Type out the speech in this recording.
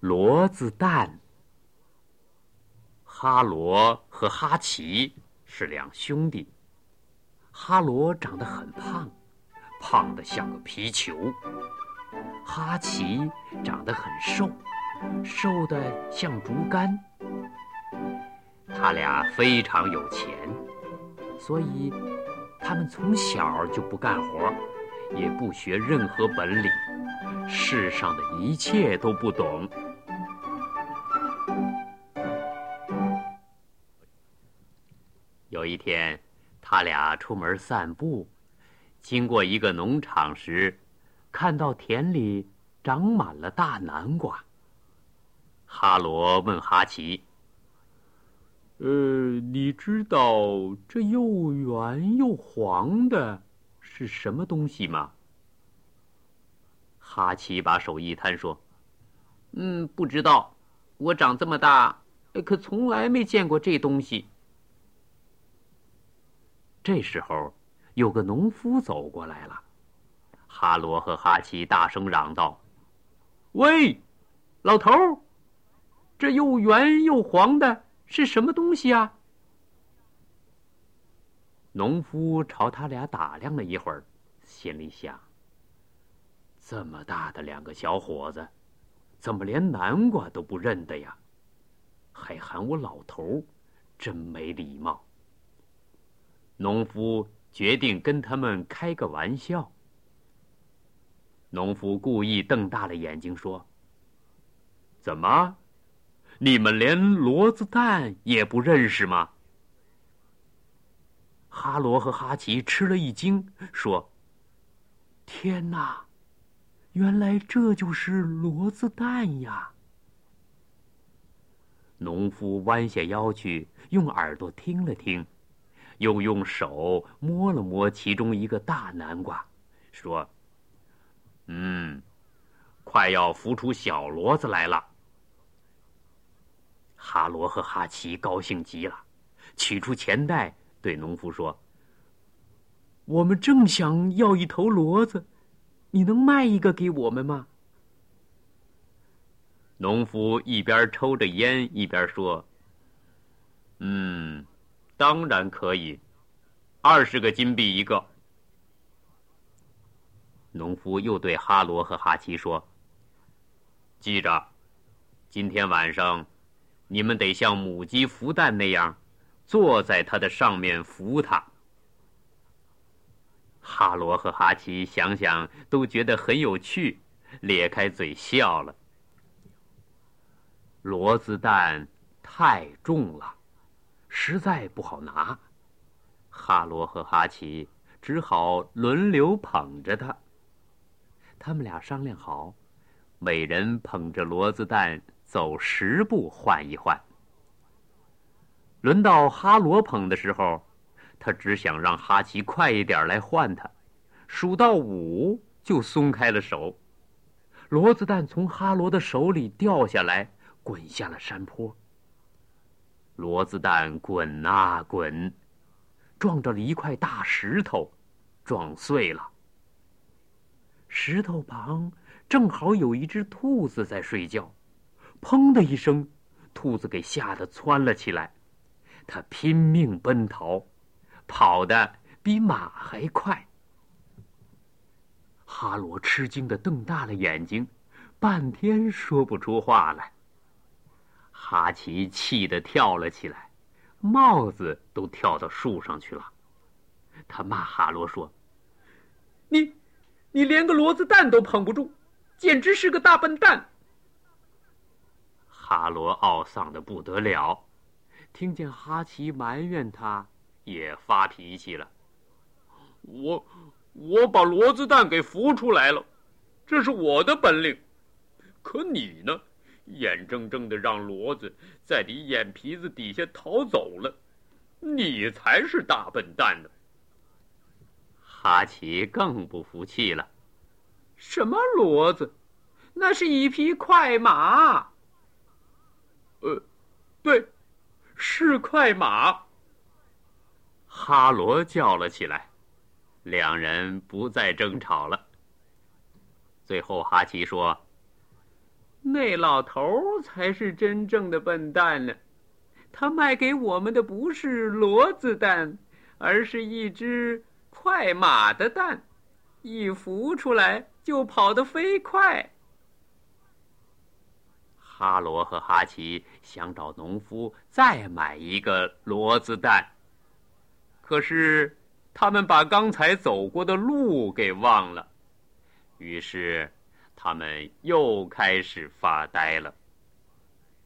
骡子蛋。哈罗和哈奇是两兄弟，哈罗长得很胖，胖得像个皮球；哈奇长得很瘦，瘦得像竹竿。他俩非常有钱，所以他们从小就不干活，也不学任何本领，世上的一切都不懂。有一天，他俩出门散步，经过一个农场时，看到田里长满了大南瓜。哈罗问哈奇：“你知道这又圆又黄的是什么东西吗？”哈奇把手一摊说：“不知道，我长这么大，可从来没见过这东西。”这时候，有个农夫走过来了。哈罗和哈奇大声嚷道：“喂，老头儿，这又圆又黄的是什么东西啊？”农夫朝他俩打量了一会儿，心里想：这么大的两个小伙子，怎么连南瓜都不认得呀？还喊我老头，真没礼貌。农夫决定跟他们开个玩笑。农夫故意瞪大了眼睛说：“怎么，你们连骡子蛋也不认识吗？”哈罗和哈奇吃了一惊，说：“天哪，原来这就是骡子蛋呀！”农夫弯下腰去，用耳朵听了听，又用手摸了摸其中一个大南瓜，说：“快要孵出小骡子来了。”哈罗和哈奇高兴极了，取出钱袋对农夫说：“我们正想要一头骡子，你能卖一个给我们吗？”农夫一边抽着烟一边说：“当然可以，20个金币一个。”农夫又对哈罗和哈奇说：“记着，今天晚上你们得像母鸡孵蛋那样，坐在它的上面孵它。”哈罗和哈奇想想都觉得很有趣，咧开嘴笑了。骡子蛋太重了，实在不好拿，哈罗和哈奇只好轮流捧着它。他们俩商量好，每人捧着骡子蛋走10步换一换。轮到哈罗捧的时候，他只想让哈奇快一点来换他，数到5就松开了手。骡子蛋从哈罗的手里掉下来，滚下了山坡。骡子蛋滚啊滚，撞着了一块大石头，撞碎了。石头旁正好有一只兔子在睡觉，砰的一声，兔子给吓得窜了起来。它拼命奔逃，跑得比马还快。哈罗吃惊地瞪大了眼睛，半天说不出话来。哈奇气得跳了起来，帽子都跳到树上去了。他骂哈罗说：“你连个骡子蛋都捧不住，简直是个大笨蛋！”哈罗懊丧得不得了，听见哈奇埋怨他，也发脾气了。我把骡子蛋给孵出来了，这是我的本领。可你呢，眼睁睁地让骡子在你眼皮子底下逃走了，你才是大笨蛋呢！哈奇更不服气了：“什么骡子？那是一匹快马。”对，是快马。哈罗叫了起来，两人不再争吵了。最后哈奇说：“ 那老头才是真正的笨蛋呢。他卖给我们的不是骡子蛋，而是一只快马的蛋，一孵出来就跑得飞快。哈罗和哈奇想找农夫再买一个骡子蛋，可是他们把刚才走过的路给忘了，于是他们又开始发呆了。